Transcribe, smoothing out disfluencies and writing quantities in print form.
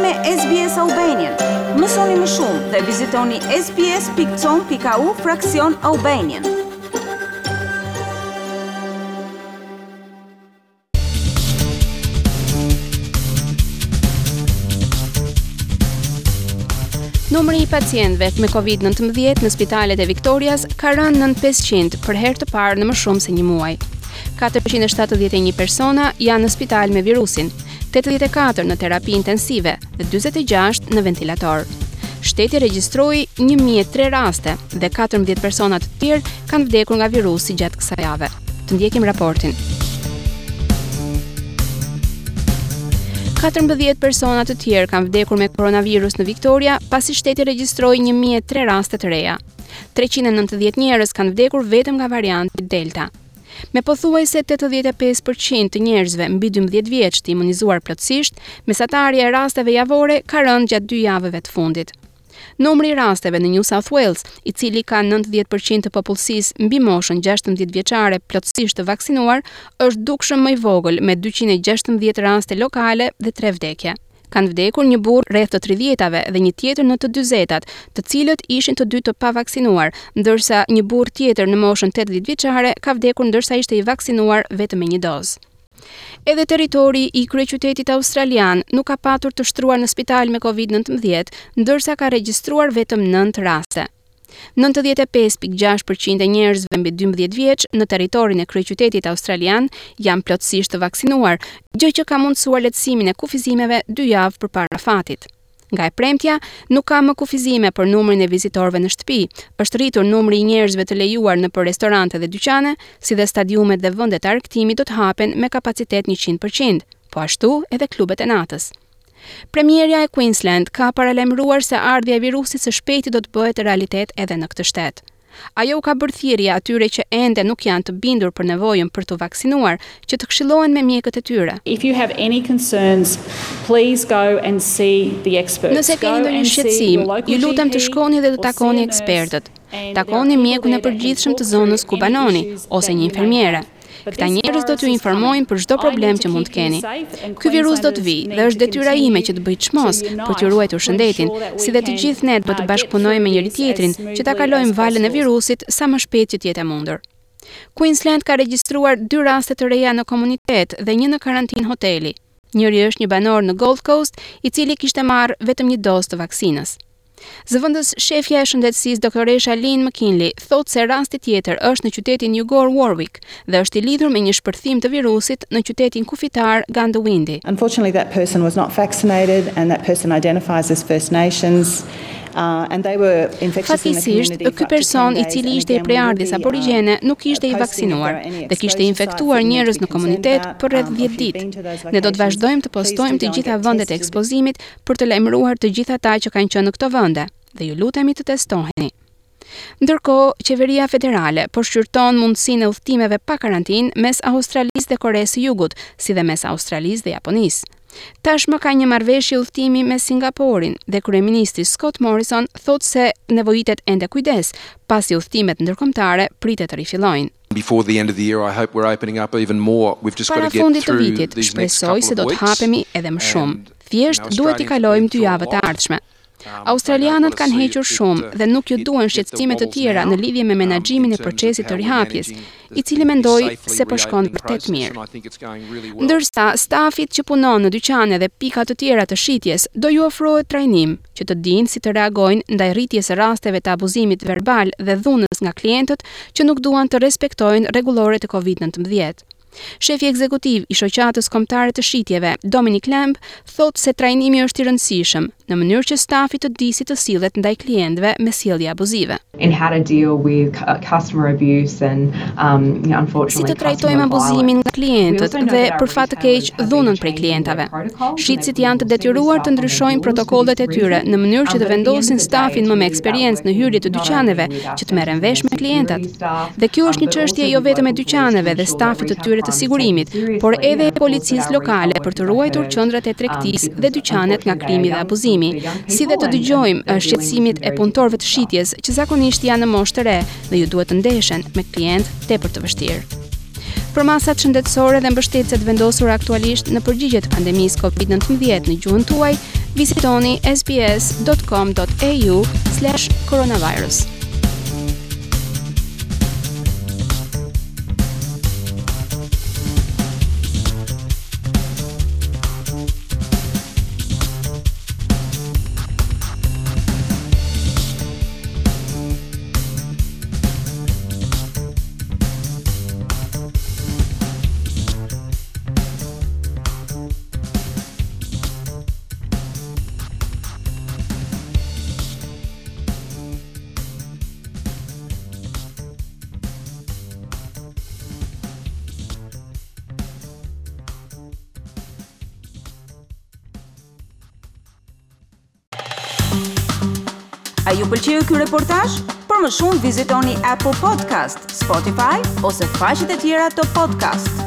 me SBS Albanian. Mësoni më shumë dhe vizitoni sbs.com.au/Albanian. Numri I pacientëve me COVID-19 në spitalet e Victorias ka rënë nën 500 për herë të parë në më shumë se një muaj. 471 persona janë në spital me virusin, 84 në terapi intensive dhe 46 në ventilator. Shteti regjistroi 1003 raste dhe 14 persona të tjerë kanë vdekur nga virusi gjatë kësaj jave. Të ndjekim raportin. 14 persona të tjerë kanë vdekur me koronavirus në Victoria pasi shteti regjistroi 1003 raste të reja. 390 njerëz kanë vdekur vetëm nga varianti Delta. Me pothuajse 85% të njerëzve mbi 12 vjeç të imunizuar plotësisht, mesatarja e rasteve javore ka rënë gjatë 2 javëve të fundit. Numri I rasteve në New South Wales, I cili ka 90% të popullsisë mbi moshën 16 vjeçare plotësisht të vaksinuar, është dukshëm më I vogël me 216 raste lokale dhe 3 vdekje. Kanë vdekur një burr rreth të 30-tave dhe një tjetër në të 40-tat, të cilët ishin të dy të pavaksinuar, ndërsa një burr tjetër në moshën 80 vjeçare ka vdekur ndërsa ishte I vaksinuar vetëm me një dozë. Edhe territori I kryeqytetit australian nuk ka patur të shtruar në spital me COVID-19, ndërsa ka regjistruar vetëm 9 raste. 95.6% e njerëzve mbi 12 vjeç në territorin e kryeqytetit australian janë plotësisht të vaksinuar, gjë që ka mundësuar lehtësimin e kufizimeve 2 javë përpara fatit. Nga e premtja, nuk ka më kufizime për numrin e vizitorëve në shtëpi, është rritur numri I njerëzve të lejuar nëpër restorante dhe dyqane, si dhe stadiumet dhe vendet e argëtimit do të hapen me kapacitet 100%, po ashtu edhe klubet e natës. Premierja e Queensland ka paralajmëruar se ardhja e virusit së shpejti do të bëhet realitet edhe në këtë shtet. Ajo ka bërë thirrje atyre që ende nuk janë të bindur për nevojën për të vaksinuar, që të këshillohen me mjekët e tyre. If you have any concerns, please go and see the experts. Nëse keni ndonjë shqetësim, ju lutem të shkoni dhe të takoni ekspertët. Takoni mjekun e përgjithshëm të zonës ku banoni ose një infermiere. Këta njerëz do t'ju informojnë për çdo problem që mund të keni. Ky virus do të vijë dhe është detyra ime që të bëj çmos për t'ju ruajtur shëndetin, si dhe të gjithë ne do të bashkëpunojmë me njëri tjetrin që ta kalojmë valën e virusit sa më shpejt që të jetë e mundur. Queensland ka regjistruar 2 raste të reja në komunitet dhe një në karantinë hoteli. Njëri është një banor në Gold Coast, I cili kishte marrë vetëm një dozë të vaksinës. Zëvendës shefja e shëndetësisë doktoresha Lynn McKinley thotë se rasti tjetër është në qytetin jugor Warwick dhe është I lidhur me një shpërthim të virusit në qytetin kufitar Goondiwindi. Unfortunately, that person was not vaccinated and that person identifies as First Nations. And they were infectious in the community. Ky person I cili ishte I prejardhjes aborigjene nuk ishte I vaksinuar dhe kishte infektuar njerëz në komunitet për rreth 10 ditë. Ne do të vazhdojmë të postojmë të gjitha vendet e ekspozimit për të lajmëruar të gjithë ata që kanë qenë në këto vende dhe ju lutemi të testoheni. Ndërkohë, qeveria federale po shqyrton mundësinë e udhëtimeve pa karantinë mes Australisë dhe Koresë së Jugut, si dhe mes Australisë dhe Japonisë. Tashmë ka një marrëveshje udhëtimi me Singaporin dhe kryeministri Scott Morrison thotë se nevojitet ende kujdes, pasi udhëtimet ndërkombëtare pritet të rifillojnë. Before the end of the year, I hope we're opening up even more. We've just got to get through these next couple of weeks. Shpresoj se do të hapemi edhe më shumë. Thjesht duhet I kalojmë 2 javët e ardhshme. Australianët kanë hequr shumë dhe nuk ju duan shqetësime të tjera në lidhje me menaxhimin e procesit të rihapjes, I cili mendoj se po shkon vërtet mirë. Ndërsa stafit që punon në dyqane dhe pika të tjera të shitjes do ju ofrohet trajnim që të dinë si të reagojnë ndaj rritjes së rasteve të abuzimit verbal dhe dhunës nga klientët që nuk duan të respektojnë rregulloret e COVID-19. Shefi ekzekutiv I shoqatës kombëtare të shitjeve, Dominic Lamb, thotë se trajnimi është I rëndësishëm në mënyrë që stafi të di si të sillet ndaj klientëve me sjellje abuzive. In how to deal with customer abuse and unfortunately si të trajtojmë abuzimin nga klientët dhe për fat të keq dhunën prej klientave. Shitësit janë të detyruar të ndryshojnë protokollet e tyre në mënyrë që të vendosin stafin më me eksperiencë në hyrje të dyqaneve që të merren vesh me klientat. Dhe kjo është një çështje jo vetëm e dyqaneve dhe stafit të tyre të sigurimit, por edhe e policisë lokale për të ruajtur qendrat e tregtisë dhe dyqanet nga krimi dhe abuzimi, si dhe të dëgjojmë shqetësimit e punëtorëve të shitjes që zakonisht janë në moshë të re dhe ju duhet të ndeshen me klient tepër të vështirë. Për masat shëndetësore dhe mbështetëset vendosur aktualisht në përgjigje të pandemisë COVID-19 në gjuhën tuaj, vizitoni sbs.com.au/coronavirus. A ju pëlqeu ky reportazh? Për më shumë vizitoni Apple Podcast, Spotify ose faqet e tjera të podcast.